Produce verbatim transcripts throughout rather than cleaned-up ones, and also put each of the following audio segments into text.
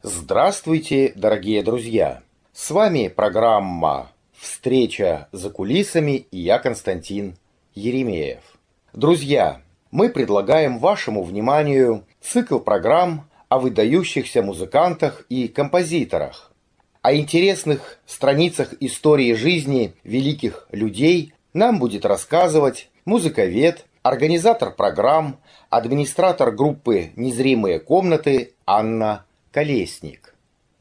Здравствуйте, дорогие друзья! С вами программа «Встреча за кулисами» и я, Константин Еремеев. Друзья, мы предлагаем вашему вниманию цикл программ о выдающихся музыкантах и композиторах, о интересных страницах истории жизни великих людей нам будет рассказывать музыковед, организатор программ, администратор группы «Незримые комнаты» Анна Колесник.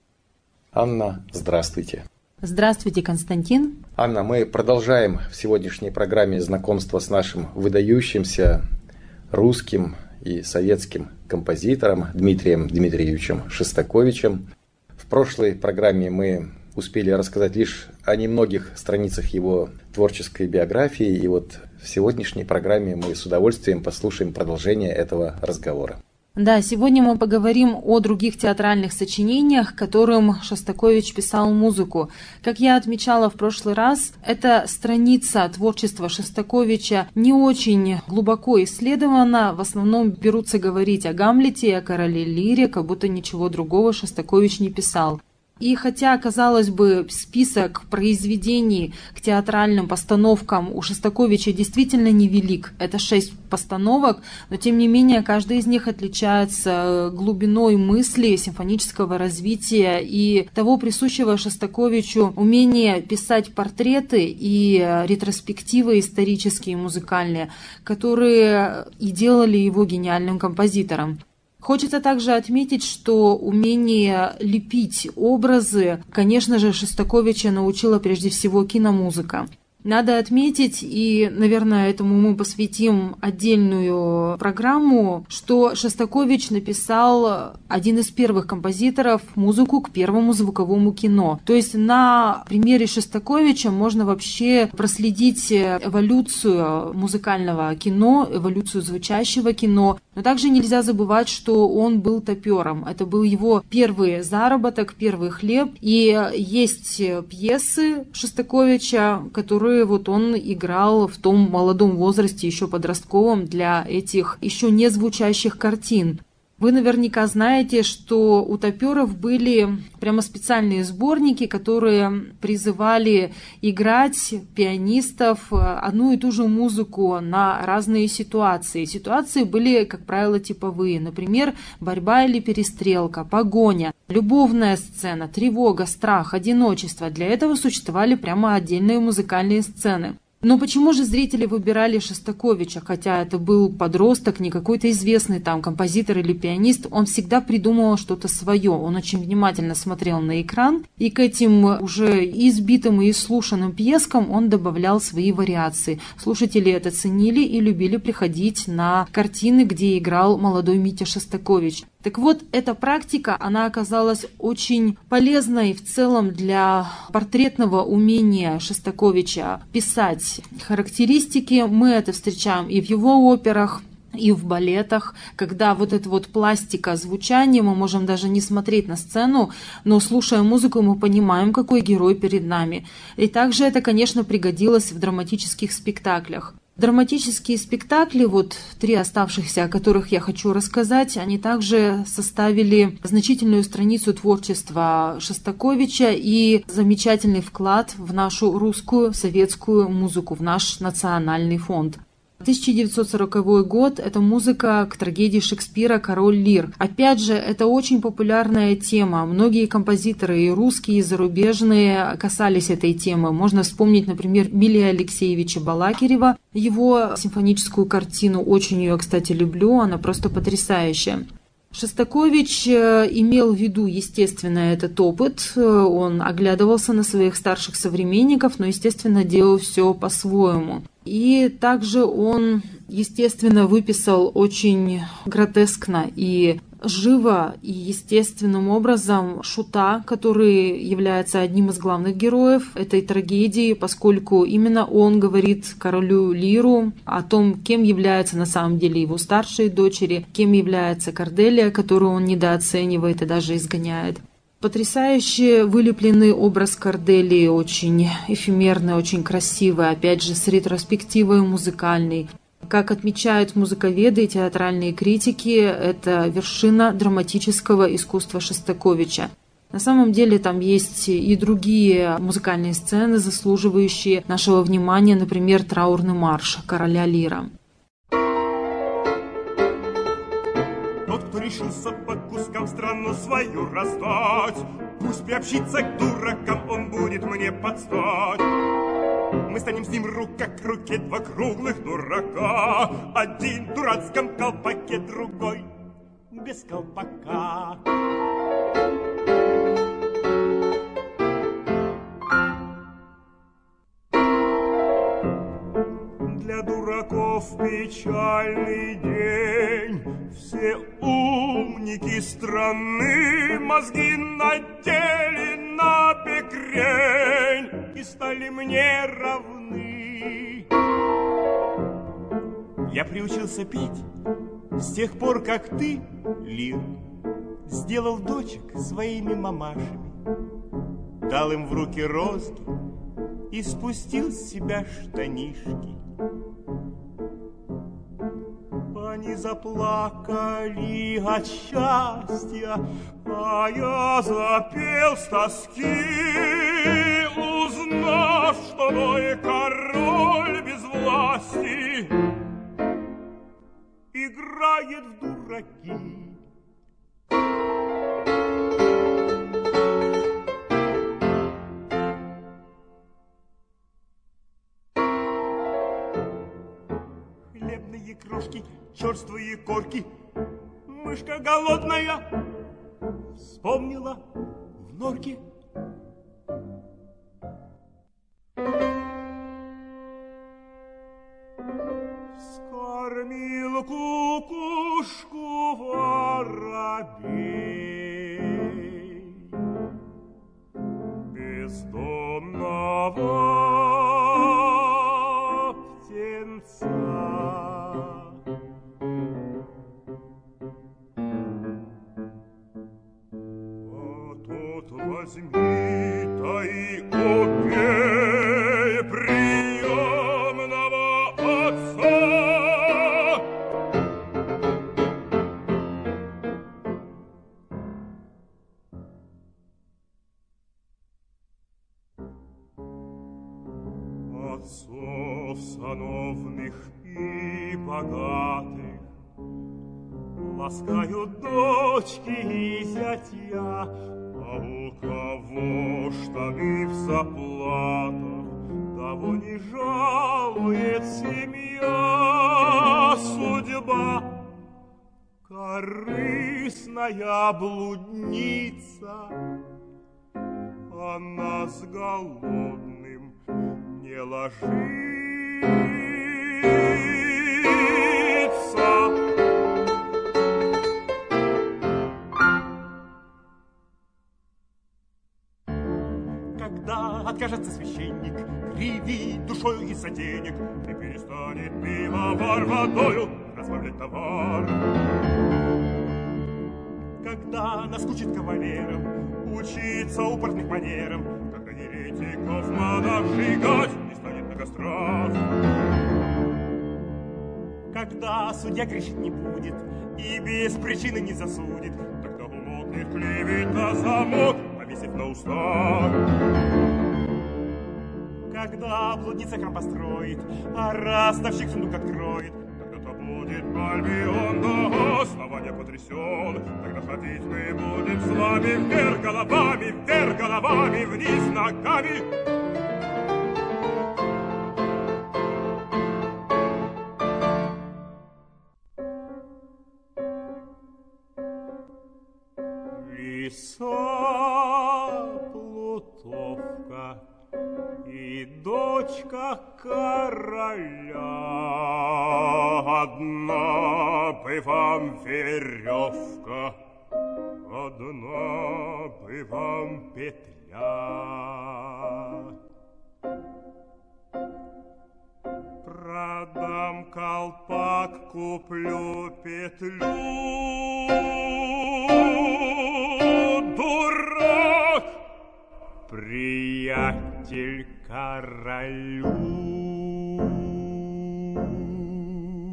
Анна, здравствуйте. Здравствуйте, Константин. Анна, мы продолжаем в сегодняшней программе знакомство с нашим выдающимся русским и советским композитором Дмитрием Дмитриевичем Шостаковичем. В прошлой программе мы успели рассказать лишь о немногих страницах его творческой биографии, и вот в сегодняшней программе мы с удовольствием послушаем продолжение этого разговора. Да, сегодня мы поговорим о других театральных сочинениях, которым Шостакович писал музыку. Как я отмечала в прошлый раз, эта страница творчества Шостаковича не очень глубоко исследована. В основном берутся говорить о Гамлете и о Короле Лире, как будто ничего другого Шостакович не писал. И хотя, казалось бы, список произведений к театральным постановкам у Шостаковича действительно невелик, это шесть постановок, но тем не менее каждая из них отличается глубиной мысли, симфонического развития и того присущего Шостаковичу умения писать портреты и ретроспективы исторические и музыкальные, которые и делали его гениальным композитором. Хочется также отметить, что умение лепить образы, конечно же, Шостаковича научила прежде всего киномузыка. Надо отметить, и, наверное, этому мы посвятим отдельную программу, что Шостакович написал один из первых композиторов музыку к первому звуковому кино. То есть на примере Шостаковича можно вообще проследить эволюцию музыкального кино, эволюцию звучащего кино. Но также нельзя забывать, что он был топером. Это был его первый заработок, первый хлеб. И есть пьесы Шостаковича, которые вот он играл в том молодом возрасте, еще подростковом, для этих еще не звучащих картин. Вы наверняка знаете, что у топеров были прямо специальные сборники, которые призывали играть пианистов одну и ту же музыку на разные ситуации. Ситуации были, как правило, типовые. Например, борьба или перестрелка, погоня, любовная сцена, тревога, страх, одиночество. Для этого существовали прямо отдельные музыкальные сцены. Но почему же зрители выбирали Шостаковича, хотя это был подросток, не какой-то известный там композитор или пианист, он всегда придумывал что-то свое, он очень внимательно смотрел на экран, и к этим уже избитым и слушанным пьескам он добавлял свои вариации. Слушатели это ценили и любили приходить на картины, где играл молодой Митя Шостакович. Так вот, эта практика, она оказалась очень полезной в целом для портретного умения Шостаковича писать характеристики. Мы это встречаем и в его операх, и в балетах, когда вот эта вот пластика звучания, мы можем даже не смотреть на сцену, но слушая музыку, мы понимаем, какой герой перед нами. И также это, конечно, пригодилось в драматических спектаклях. Драматические спектакли, вот три оставшихся, о которых я хочу рассказать, они также составили значительную страницу творчества Шостаковича и замечательный вклад в нашу русскую советскую музыку, в наш национальный фонд. тысяча девятьсот сороковой год – это музыка к трагедии Шекспира «Король Лир». Опять же, это очень популярная тема. Многие композиторы, и русские, и зарубежные, касались этой темы. Можно вспомнить, например, Милия Алексеевича Балакирева. Его симфоническую картину, очень ее, кстати, люблю, она просто потрясающая. Шостакович имел в виду, естественно, этот опыт. Он оглядывался на своих старших современников, но, естественно, делал все по-своему. И также он, естественно, выписал очень гротескно и живо и естественным образом Шута, который является одним из главных героев этой трагедии, поскольку именно он говорит королю Лиру о том, кем являются на самом деле его старшие дочери, кем является Корделия, которую он недооценивает и даже изгоняет. Потрясающе вылепленный образ Корделии, очень эфемерный, очень красивый, опять же, с ретроспективой музыкальной. Как отмечают музыковеды и театральные критики, это вершина драматического искусства Шостаковича. На самом деле там есть и другие музыкальные сцены, заслуживающие нашего внимания, например, «Траурный марш» короля Лира. Тот, кто решился по кускам страну свою раздать, пусть приобщится к дуракам, он будет мне подстать. Мы станем с ним рука к руке, два круглых дурака. Один в дурацком колпаке, другой без колпака. Для дураков печальный день. Все умники страны мозги надели на бекрень и стали мне равны. Я приучился петь с тех пор, как ты, Лир, сделал дочек своими мамашами, дал им в руки розги и спустил с себя штанишки. Они заплакали от счастья, а я запел с тоски, узнав, что мой король без власти играет в дураки. Хлебные крошки, черствые корки, мышка голодная вспомнила в норке. Вскормил кукушку воробей бездомного птенца. Возьми, да и убей приемного отца. Отцов сановных и богатых ласкают дочки и зятья, а у кого штаны в заплатах, того не жалует семья. Судьба корыстная блудница, она с голодным не ложится. Когда откажется священник кривить душою из-за денег и перестанет пивовар водою разбавлять товар, когда наскучит кавалерам учиться упорных манерам, когда еретиков монах сжигать не станет на кострах, когда судья грешить не будет и без причины не засудит, тогда умолкнет клевета замок, повесив на устах. Когда блудница храм построит, а ростовщик сундук откроет, тогда-то будет Альбион до основания потрясен. Тогда ходить мы будем с вами вверх головами, вверх головами, вниз ногами. Лиса Плутовка и дочка короля, одна бы вам веревка, одна бы вам петля. Продам колпак, куплю петлю, дурак, приятель королю.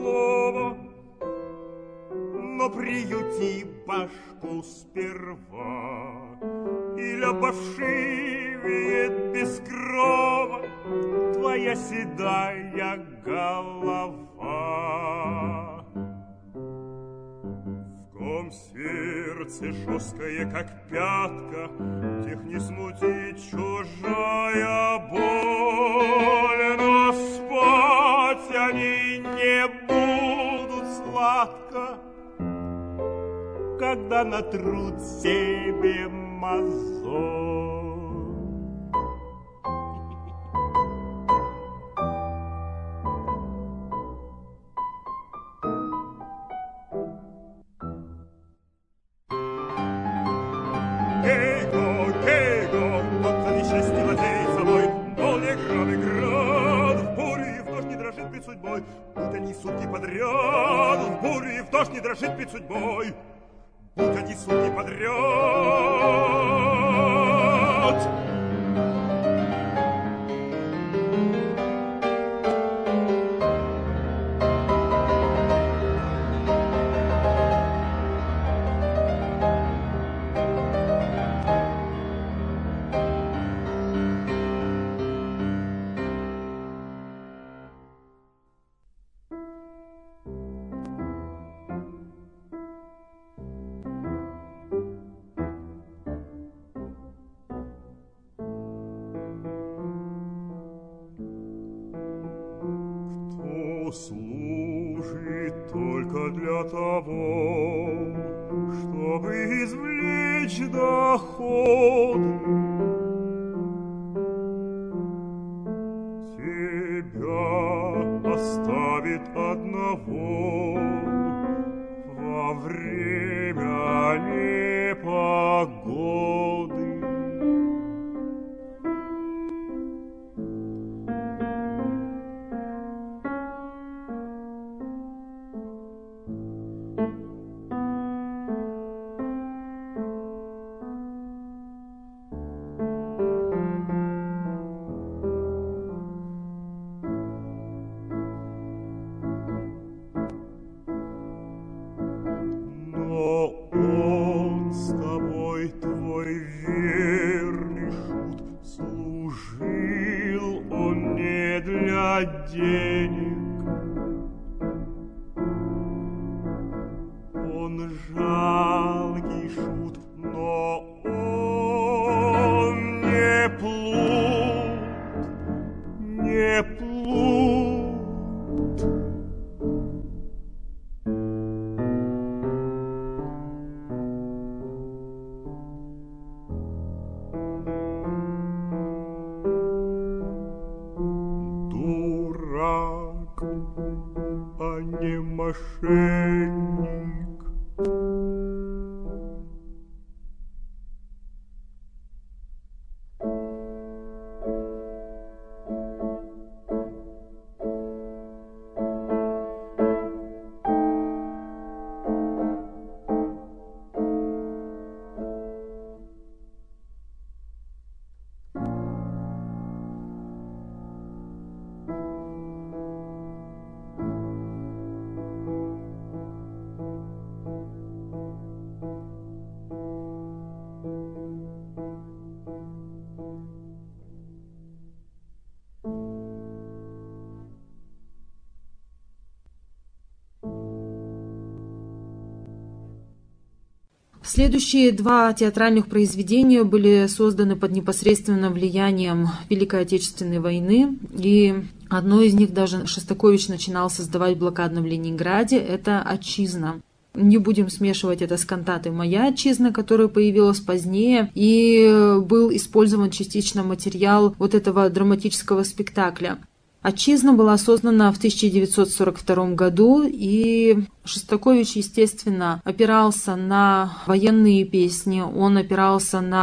слова, но приюти башку сперва, или обовшивеет без крова твоя седая голова. В ком сердце жесткое, как пятка, тех не смутит чужая боль, но спать они не будут сладко, когда натрут себе мозоль. Гей-го, гей-го, вот за несчастье владеет собой, молния, град и град, в бурю и в дождь не дрожит перед судьбой, будь они сутки подряд, в бурю и в дождь не дрожит перед судьбой, будь они сутки подряд. Служит только для того, чтобы извлечь доходы. Тебя оставит одного во время непогоды. Денег. Он жалкий шут, но он не плут, не плут. А не мошенник. Следующие два театральных произведения были созданы под непосредственным влиянием Великой Отечественной войны, и одно из них даже Шостакович начинал создавать в блокадном Ленинграде, это «Отчизна». Не будем смешивать это с кантатой «Моя отчизна», которая появилась позднее, и был использован частично материал вот этого драматического спектакля. «Отчизна» была создана в тысяча девятьсот сорок втором году, и Шостакович, естественно, опирался на военные песни, он опирался на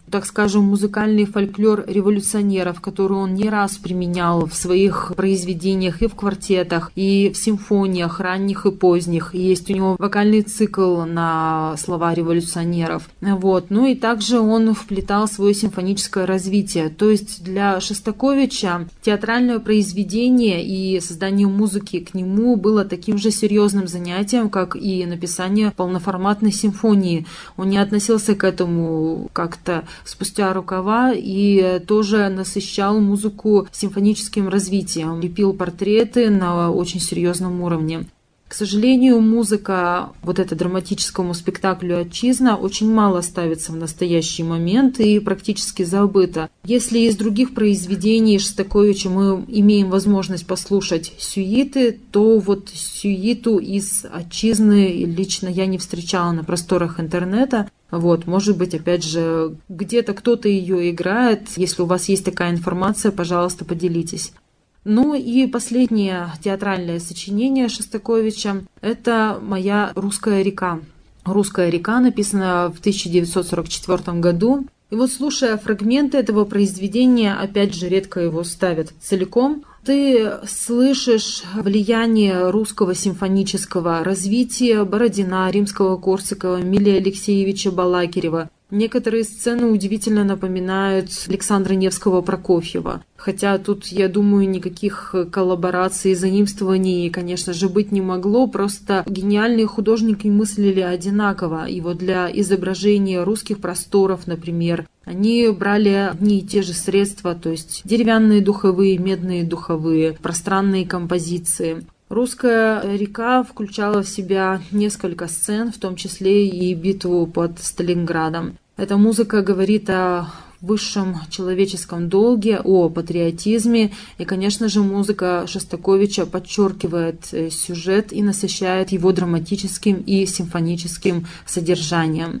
так скажем, музыкальный фольклор революционеров, который он не раз применял в своих произведениях и в квартетах, и в симфониях ранних и поздних. Есть у него вокальный цикл на слова революционеров. Вот. Ну и также он вплетал свое симфоническое развитие. То есть для Шостаковича театральное произведение и создание музыки к нему было таким же серьезным занятием, как и написание полноформатной симфонии. Он не относился к этому как-то спустя рукава и тоже насыщал музыку симфоническим развитием, лепил портреты на очень серьезном уровне. К сожалению, музыка вот эта драматическому спектаклю «Отчизна» очень мало ставится в настоящий момент и практически забыта. Если из других произведений Шостаковича мы имеем возможность послушать сюиты, то вот сюиту из «Отчизны» лично я не встречала на просторах интернета. Вот, может быть, опять же, где-то кто-то ее играет. Если у вас есть такая информация, пожалуйста, поделитесь. Ну и последнее театральное сочинение Шостаковича – это «Моя русская река». «Русская река» написана в тысяча девятьсот сорок четвёртом году. И вот, слушая фрагменты этого произведения, опять же, редко его ставят целиком, ты слышишь влияние русского симфонического развития Бородина, Римского-Корсакова, Эмилия Алексеевича Балакирева. Некоторые сцены удивительно напоминают Александра Невского-Прокофьева. Хотя тут, я думаю, никаких коллабораций, заимствований, конечно же, быть не могло. Просто гениальные художники мыслили одинаково. И вот для изображения русских просторов, например, они брали одни и те же средства, то есть деревянные духовые, медные духовые, пространные композиции. «Русская река» включала в себя несколько сцен, в том числе и битву под Сталинградом. Эта музыка говорит о высшем человеческом долге, о патриотизме. И, конечно же, музыка Шостаковича подчеркивает сюжет и насыщает его драматическим и симфоническим содержанием.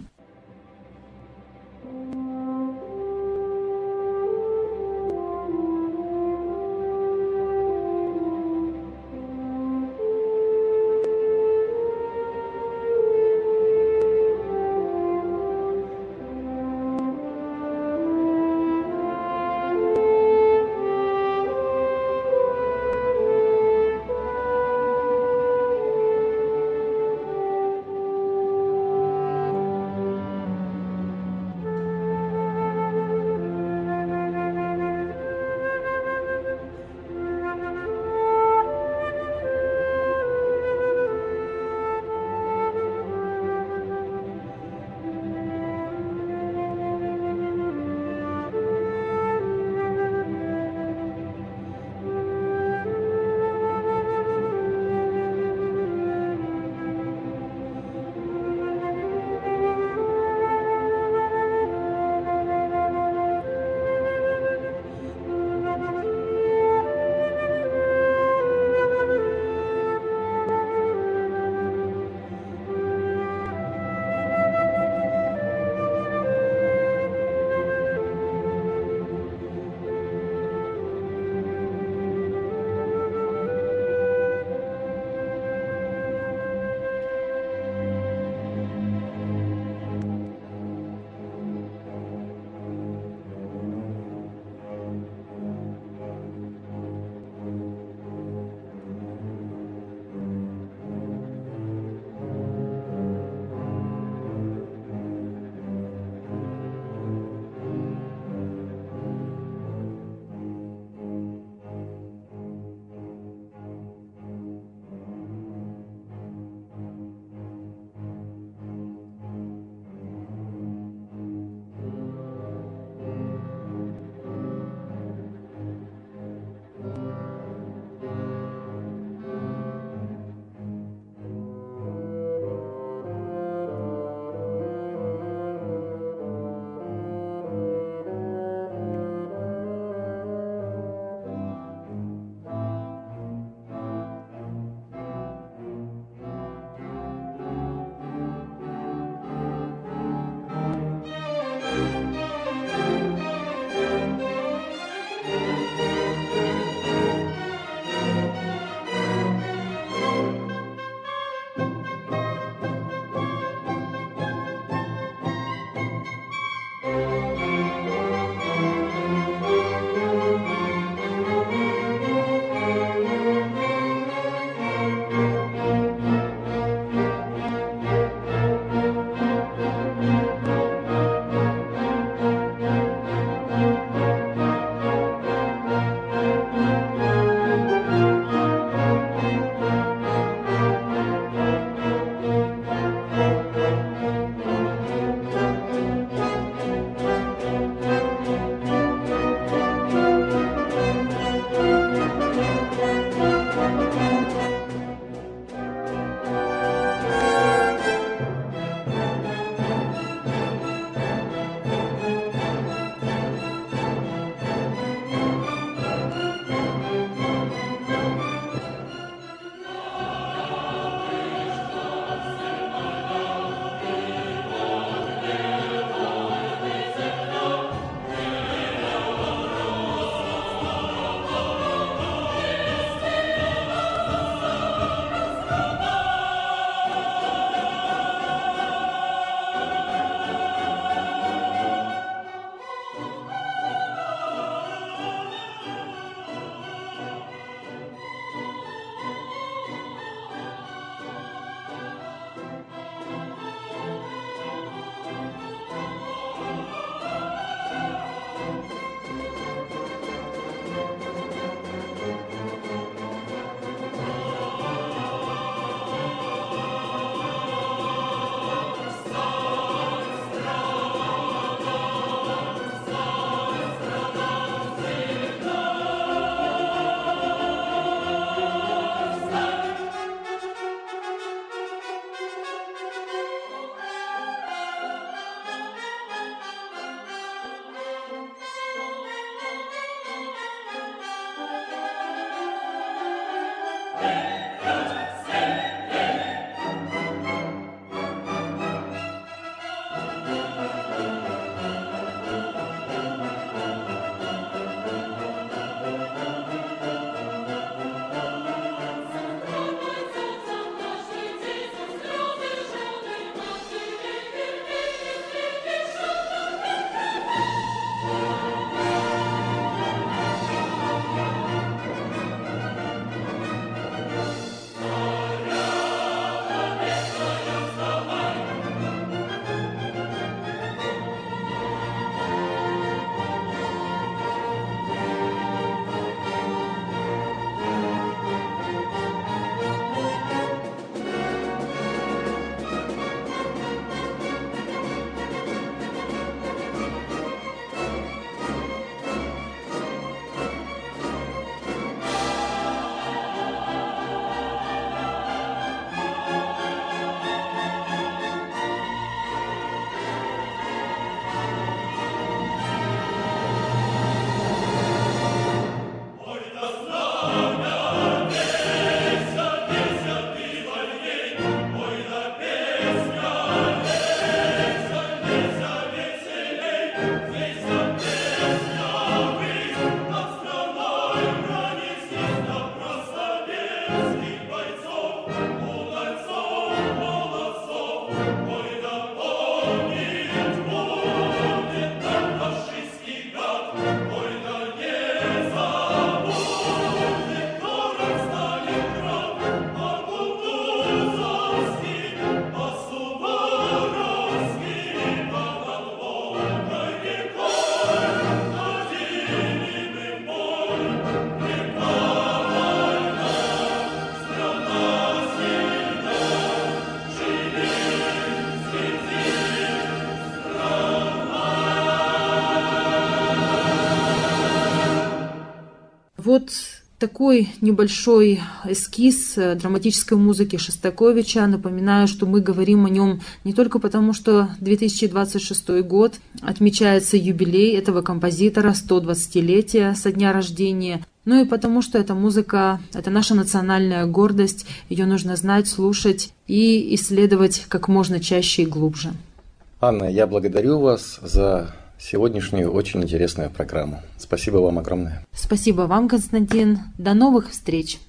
вот такой небольшой эскиз драматической музыки Шостаковича. Напоминаю, что мы говорим о нем не только потому, что две тысячи двадцать шестой год отмечается юбилей этого композитора, сто двадцатилетие со дня рождения, но и потому, что эта музыка – это наша национальная гордость, ее нужно знать, слушать и исследовать как можно чаще и глубже. Анна, я благодарю вас за сегодняшнюю очень интересную программу. Спасибо вам огромное. Спасибо вам, Константин. До новых встреч.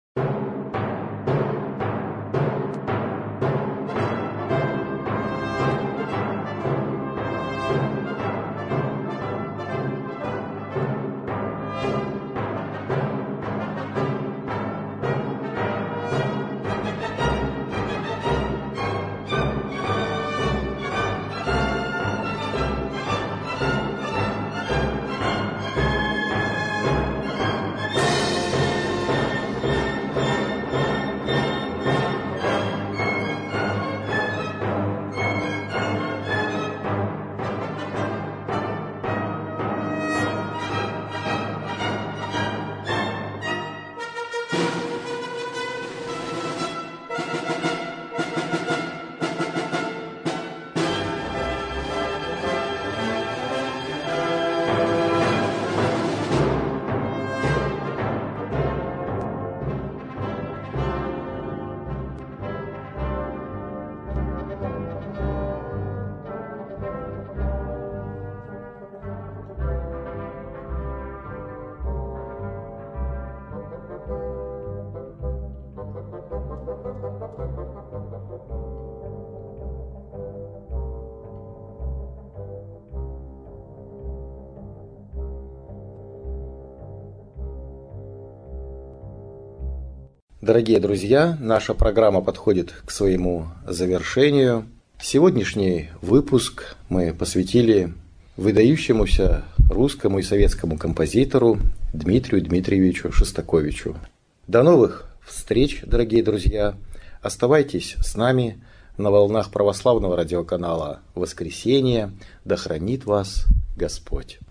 Дорогие друзья, наша программа подходит к своему завершению. Сегодняшний выпуск мы посвятили выдающемуся русскому и советскому композитору Дмитрию Дмитриевичу Шостаковичу. До новых встреч, дорогие друзья! Оставайтесь с нами на волнах православного радиоканала «Воскресенье». Да хранит вас Господь!